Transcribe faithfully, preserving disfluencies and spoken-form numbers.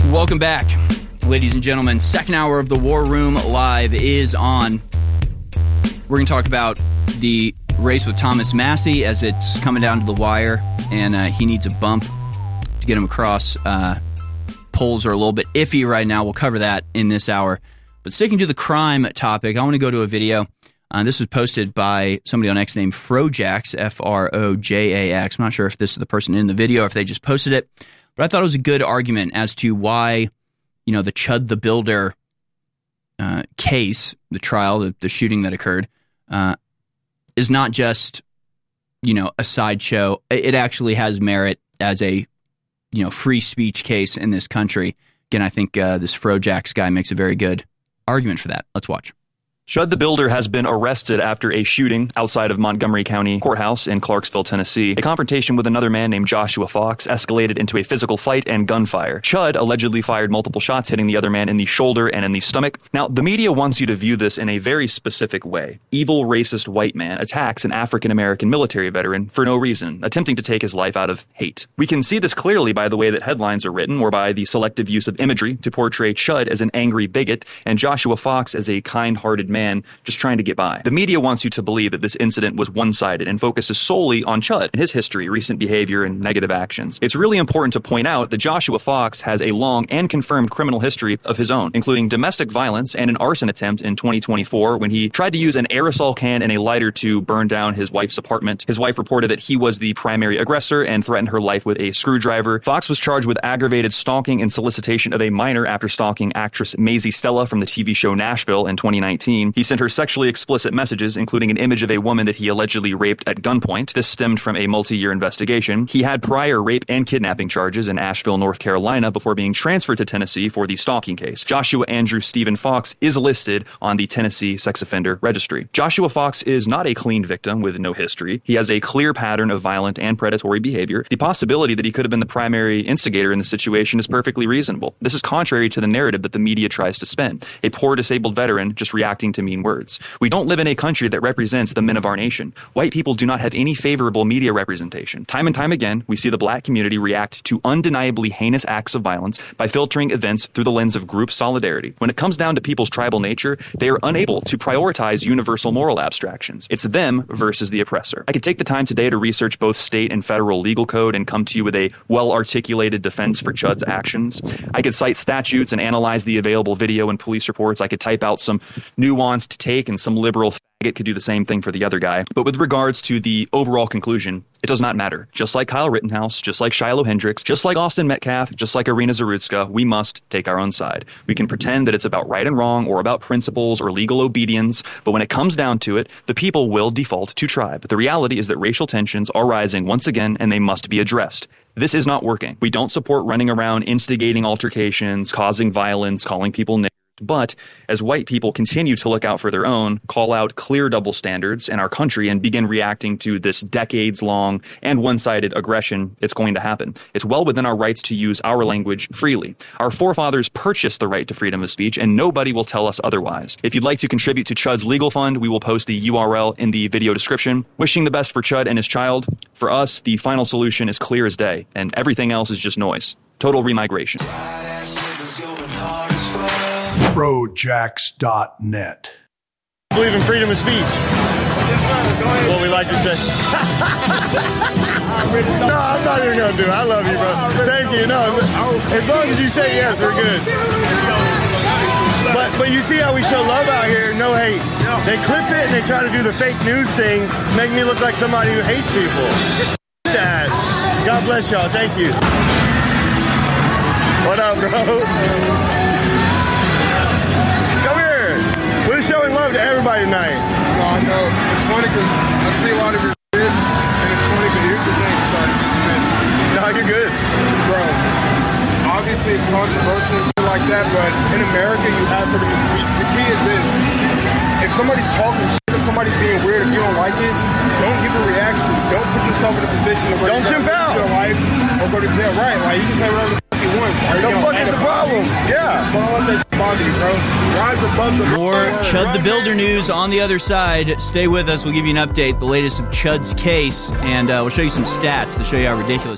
Welcome back, ladies and gentlemen. Second hour of the War Room Live is on. We're going to talk about the race with Thomas Massie as it's coming down to the wire, and uh, he needs a bump to get him across. Uh, polls are a little bit iffy right now. We'll cover that in this hour. But sticking to the crime topic, I want to go to a video. Uh, this was posted by somebody on X named Frojax, F R O J A X. I'm not sure if this is the person in the video or if they just posted it. But I thought it was a good argument as to why, you know, the Chud the Builder uh, case, the trial, the, the shooting that occurred, uh, is not just, you know, a sideshow. It actually has merit as a, you know, free speech case in this country. Again, I think uh, this Frojax guy makes a very good argument for that. Let's watch. Chud the Builder has been arrested after a shooting outside of Montgomery County Courthouse in Clarksville, Tennessee. A confrontation with another man named Joshua Fox escalated into a physical fight and gunfire. Chud allegedly fired multiple shots, hitting the other man in the shoulder and in the stomach. Now, the media wants you to view this in a very specific way. Evil, racist white man attacks an African-American military veteran for no reason, attempting to take his life out of hate. We can see this clearly by the way that headlines are written or by the selective use of imagery to portray Chud as an angry bigot and Joshua Fox as a kind-hearted man Man just trying to get by. The media wants you to believe that this incident was one-sided and focuses solely on Chud and his history, recent behavior, and negative actions. It's really important to point out that Joshua Fox has a long and confirmed criminal history of his own, including domestic violence and an arson attempt in twenty twenty-four when he tried to use an aerosol can and a lighter to burn down his wife's apartment. His wife reported that he was the primary aggressor and threatened her life with a screwdriver. Fox was charged with aggravated stalking and solicitation of a minor after stalking actress Maisie Stella from the T V show Nashville in twenty nineteen. He sent her sexually explicit messages, including an image of a woman that he allegedly raped at gunpoint. This stemmed from a multi-year investigation. He had prior rape and kidnapping charges in Asheville, North Carolina, before being transferred to Tennessee for the stalking case. Joshua Andrew Stephen Fox is listed on the Tennessee Sex Offender Registry. Joshua Fox is not a clean victim with no history. He has a clear pattern of violent and predatory behavior. The possibility that he could have been the primary instigator in the situation is perfectly reasonable. This is contrary to the narrative that the media tries to spin. A poor disabled veteran just reacting to mean words. We don't live in a country that represents the men of our nation. White people do not have any favorable media representation. Time and time again, we see the black community react to undeniably heinous acts of violence by filtering events through the lens of group solidarity. When it comes down to people's tribal nature, they are unable to prioritize universal moral abstractions. It's them versus the oppressor. I could take the time today to research both state and federal legal code and come to you with a well-articulated defense for Chud's actions. I could cite statutes and analyze the available video and police reports. I could type out some nuanced take, and some liberal faggot could do the same thing for the other guy. But with regards to the overall conclusion, it does not matter. Just like Kyle Rittenhouse, just like Shiloh Hendricks, just like Austin Metcalf, just like Irina Zarutska, we must take our own side. We can pretend that it's about right and wrong or about principles or legal obedience, but when it comes down to it, the people will default to tribe. The reality is that racial tensions are rising once again, and they must be addressed. This is not working. We don't support running around instigating altercations, causing violence, calling people niggers. But as white people continue to look out for their own, call out clear double standards in our country, and begin reacting to this decades-long and one-sided aggression, it's going to happen. It's well within our rights to use our language freely. Our forefathers purchased the right to freedom of speech, and nobody will tell us otherwise. If you'd like to contribute to Chud's legal fund, we will post the U R L in the video description. Wishing the best for Chud and his child. For us, the final solution is clear as day, and everything else is just noise. Total remigration. Frojax dot net. Believe in freedom of speech. What we like to say. No, I'm not even going to do it. I love you, bro. Thank you. No, as long as you say yes, we're good. But but you see how we show love out here? No hate. They clip it and they try to do the fake news thing, make me look like somebody who hates people. That. God bless y'all. Thank you. What up, bro? We're showing love to everybody tonight. No, I know. It's funny because I see a lot of your shit, and it's funny because here's the thing. Sorry, you spit. No, you're good. Bro, obviously it's controversial and shit like that, but in America you have freedom of speech. The key is this. If somebody's talking shit, if somebody's being weird, if you don't like it, don't give a reaction. Don't put yourself in a position where don't chimp out. Your life or go to jail. Right, like you can say whatever the fuck you want. Right? Don't fuck is the problem. Yeah. Don't let that bother you, bro. Rise above the More Chud the Builder news on the other side. Stay with us. We'll give you an update, the latest of Chud's case, and uh, we'll show you some stats to show you how ridiculous